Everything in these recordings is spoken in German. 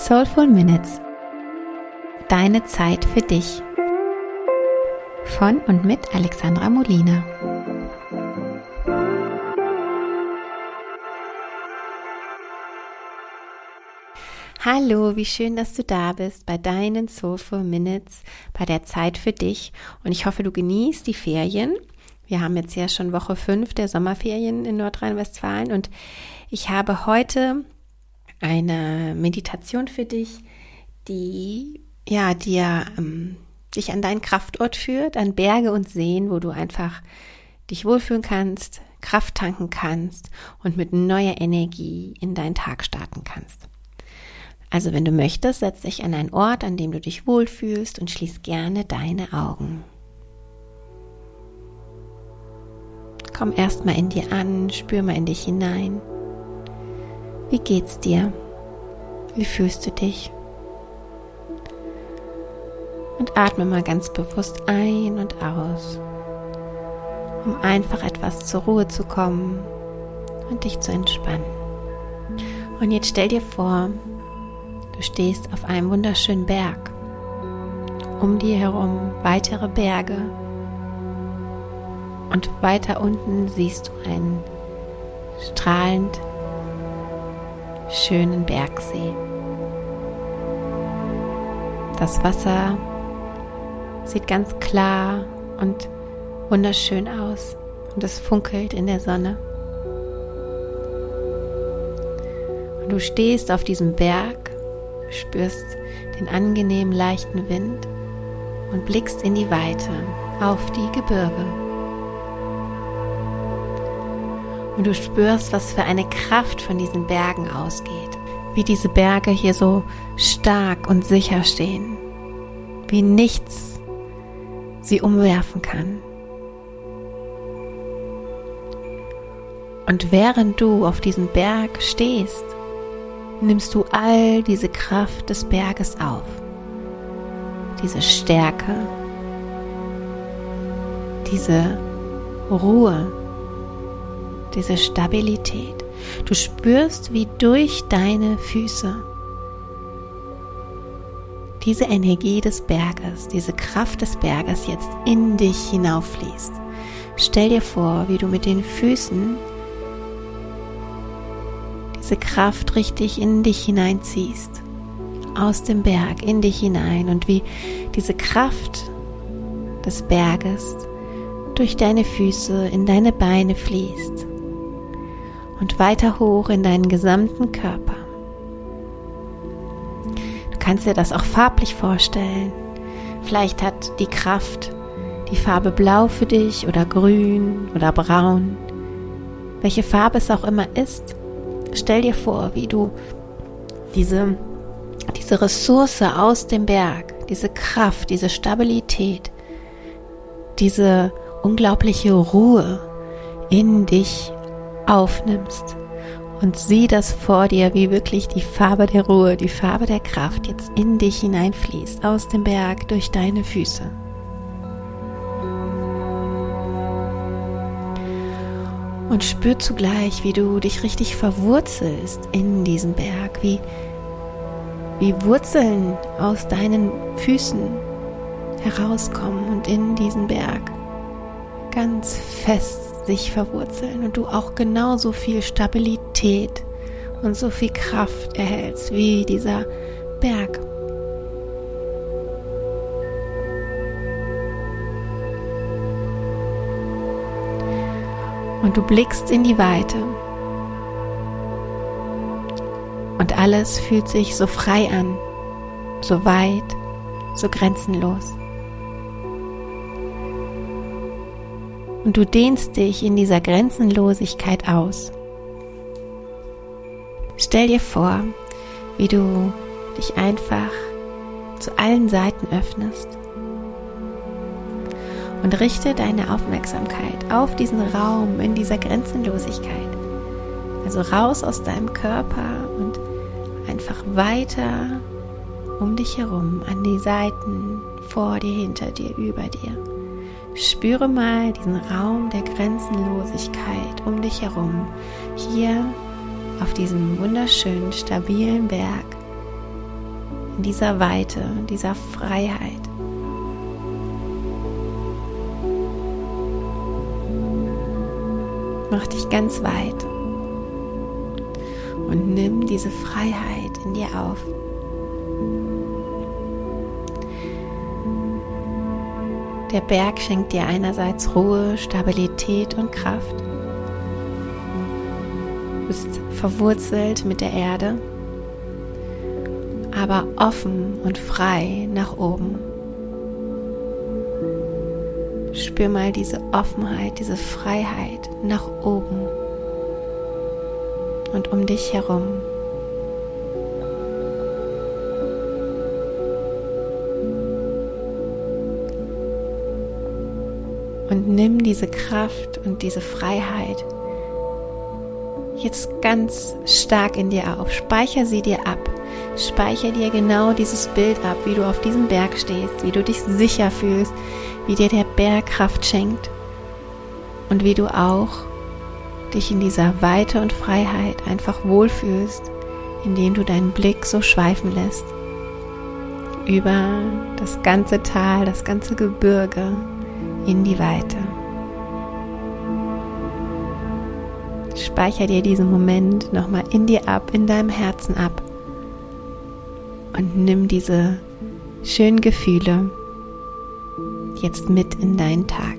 Soulful Minutes. Deine Zeit für dich. Von und mit Alexandra Molina. Hallo, wie schön, dass du da bist bei deinen Soulful Minutes, bei der Zeit für dich. Und ich hoffe, du genießt die Ferien. Wir haben jetzt ja schon Woche 5 der Sommerferien in Nordrhein-Westfalen und ich habe heute eine Meditation für dich, die dich an deinen Kraftort führt, an Berge und Seen, wo du einfach dich wohlfühlen kannst, Kraft tanken kannst und mit neuer Energie in deinen Tag starten kannst. Also wenn du möchtest, setz dich an einen Ort, an dem du dich wohlfühlst und schließ gerne deine Augen. Komm erstmal in dir an, spür mal in dich hinein. Wie geht's dir? Wie fühlst du dich? Und atme mal ganz bewusst ein und aus, um einfach etwas zur Ruhe zu kommen und dich zu entspannen. Und jetzt stell dir vor, du stehst auf einem wunderschönen Berg. Um dir herum weitere Berge. Und weiter unten siehst du einen strahlend schönen Bergsee. Das Wasser sieht ganz klar und wunderschön aus und es funkelt in der Sonne. Und du stehst auf diesem Berg, spürst den angenehmen leichten Wind und blickst in die Weite auf die Gebirge. Und du spürst, was für eine Kraft von diesen Bergen ausgeht. Wie diese Berge hier so stark und sicher stehen. Wie nichts sie umwerfen kann. Und während du auf diesem Berg stehst, nimmst du all diese Kraft des Berges auf. Diese Stärke, diese Ruhe, diese Stabilität. Du spürst, wie durch deine Füße diese Energie des Berges, diese Kraft des Berges jetzt in dich hinauffließt. Stell dir vor, wie du mit den Füßen diese Kraft richtig in dich hineinziehst, aus dem Berg in dich hinein und wie diese Kraft des Berges durch deine Füße in deine Beine fließt. Und weiter hoch in deinen gesamten Körper. Du kannst dir das auch farblich vorstellen. Vielleicht hat die Kraft die Farbe Blau für dich oder Grün oder Braun. Welche Farbe es auch immer ist, stell dir vor, wie du diese Ressource aus dem Berg, diese Kraft, diese Stabilität, diese unglaubliche Ruhe in dich aufnimmst und sieh das vor dir, wie wirklich die Farbe der Ruhe, die Farbe der Kraft jetzt in dich hineinfließt, aus dem Berg durch deine Füße. Und spür zugleich, wie du dich richtig verwurzelst in diesem Berg, wie Wurzeln aus deinen Füßen herauskommen und in diesen Berg ganz fest sich verwurzeln und du auch genauso viel Stabilität und so viel Kraft erhältst wie dieser Berg. Und du blickst in die Weite und alles fühlt sich so frei an, so weit, so grenzenlos. Und du dehnst dich in dieser Grenzenlosigkeit aus. Stell dir vor, wie du dich einfach zu allen Seiten öffnest und richte deine Aufmerksamkeit auf diesen Raum in dieser Grenzenlosigkeit. Also raus aus deinem Körper und einfach weiter um dich herum, an die Seiten, vor dir, hinter dir, über dir. Spüre mal diesen Raum der Grenzenlosigkeit um dich herum, hier auf diesem wunderschönen, stabilen Berg in dieser Weite, in dieser Freiheit. Mach dich ganz weit und nimm diese Freiheit in dir auf. Der Berg schenkt dir einerseits Ruhe, Stabilität und Kraft. Du bist verwurzelt mit der Erde, aber offen und frei nach oben. Spür mal diese Offenheit, diese Freiheit nach oben und um dich herum. Und nimm diese Kraft und diese Freiheit jetzt ganz stark in dir auf. Speicher sie dir ab. Speicher dir genau dieses Bild ab, wie du auf diesem Berg stehst, wie du dich sicher fühlst, wie dir der Berg Kraft schenkt und wie du auch dich in dieser Weite und Freiheit einfach wohlfühlst, indem du deinen Blick so schweifen lässt über das ganze Tal, das ganze Gebirge in die Weite. Speicher dir diesen Moment nochmal in dir ab, in deinem Herzen ab und nimm diese schönen Gefühle jetzt mit in deinen Tag.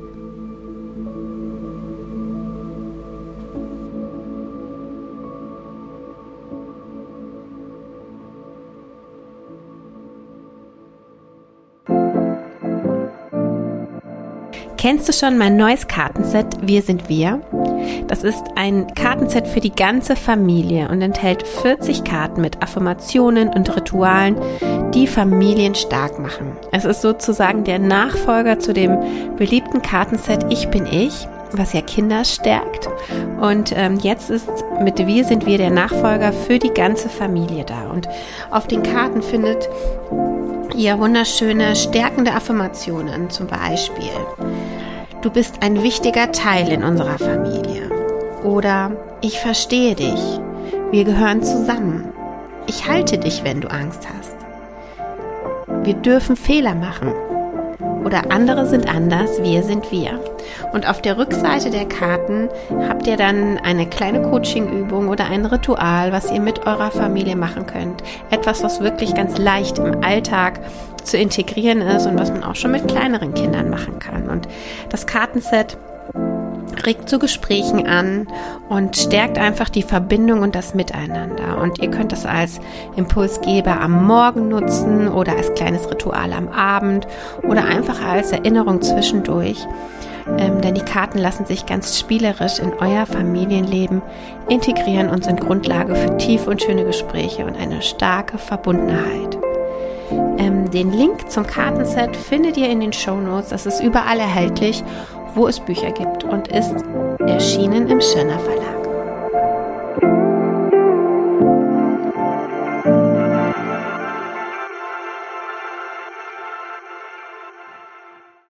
Kennst du schon mein neues Kartenset Wir sind wir? Das ist ein Kartenset für die ganze Familie und enthält 40 Karten mit Affirmationen und Ritualen, die Familien stark machen. Es ist sozusagen der Nachfolger zu dem beliebten Kartenset Ich bin ich, was ja Kinder stärkt. Und jetzt ist mit Wir sind wir der Nachfolger für die ganze Familie da. Und auf den Karten findet ihr wunderschöne, stärkende Affirmationen, zum Beispiel: Du bist ein wichtiger Teil in unserer Familie. Oder ich verstehe dich. Wir gehören zusammen. Ich halte dich, wenn du Angst hast. Wir dürfen Fehler machen. Oder andere sind anders, wir sind wir. Und auf der Rückseite der Karten habt ihr dann eine kleine Coaching-Übung oder ein Ritual, was ihr mit eurer Familie machen könnt. Etwas, was wirklich ganz leicht im Alltag zu integrieren ist und was man auch schon mit kleineren Kindern machen kann. Und das Kartenset regt zu Gesprächen an und stärkt einfach die Verbindung und das Miteinander. Und ihr könnt das als Impulsgeber am Morgen nutzen oder als kleines Ritual am Abend oder einfach als Erinnerung zwischendurch. Denn die Karten lassen sich ganz spielerisch in euer Familienleben integrieren und sind Grundlage für tiefe und schöne Gespräche und eine starke Verbundenheit. Den Link zum Kartenset findet ihr in den Shownotes. Das ist überall erhältlich, wo es Bücher gibt, und ist erschienen im Schirner Verlag.